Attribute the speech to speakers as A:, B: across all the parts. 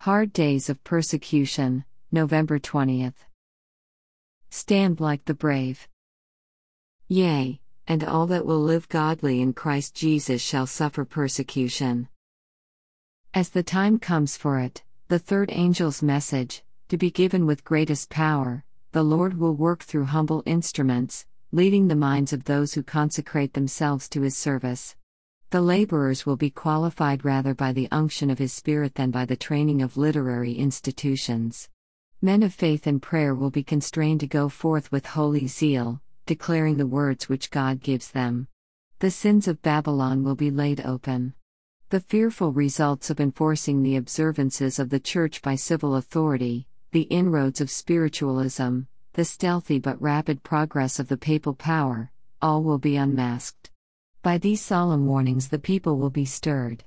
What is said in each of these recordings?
A: Hard Days of Persecution, November 20th. Stand like the brave. Yea, and all that will live godly in Christ Jesus shall suffer persecution. As the time comes for it, the third angel's message, to be given with greatest power, the Lord will work through humble instruments, leading the minds of those who consecrate themselves to His service. The laborers will be qualified rather by the unction of His Spirit than by the training of literary institutions. Men of faith and prayer will be constrained to go forth with holy zeal, declaring the words which God gives them. The sins of Babylon will be laid open. The fearful results of enforcing the observances of the Church by civil authority, the inroads of spiritualism, the stealthy but rapid progress of the papal power, all will be unmasked. By these solemn warnings the people will be stirred.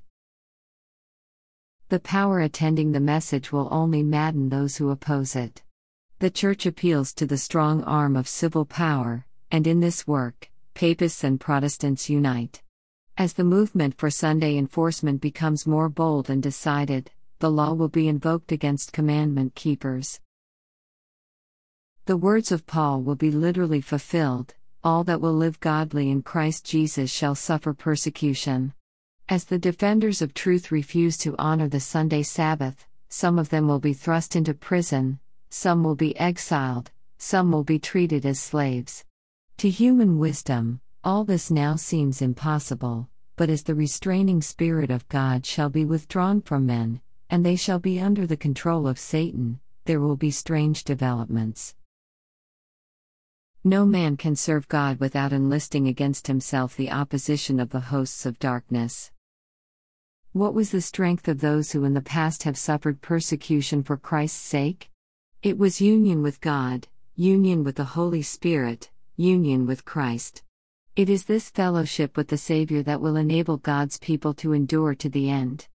A: The power attending the message will only madden those who oppose it. The Church appeals to the strong arm of civil power, and in this work, Papists and Protestants unite. As the movement for Sunday enforcement becomes more bold and decided, the law will be invoked against commandment keepers. The words of Paul will be literally fulfilled: all that will live godly in Christ Jesus shall suffer persecution. As the defenders of truth refuse to honor the Sunday Sabbath, some of them will be thrust into prison, some will be exiled, some will be treated as slaves. To human wisdom, all this now seems impossible, but as the restraining Spirit of God shall be withdrawn from men, and they shall be under the control of Satan, there will be strange developments. No man can serve God without enlisting against himself the opposition of the hosts of darkness. What was the strength of those who in the past have suffered persecution for Christ's sake? It was union with God, union with the Holy Spirit, union with Christ. It is this fellowship with the Savior that will enable God's people to endure to the end.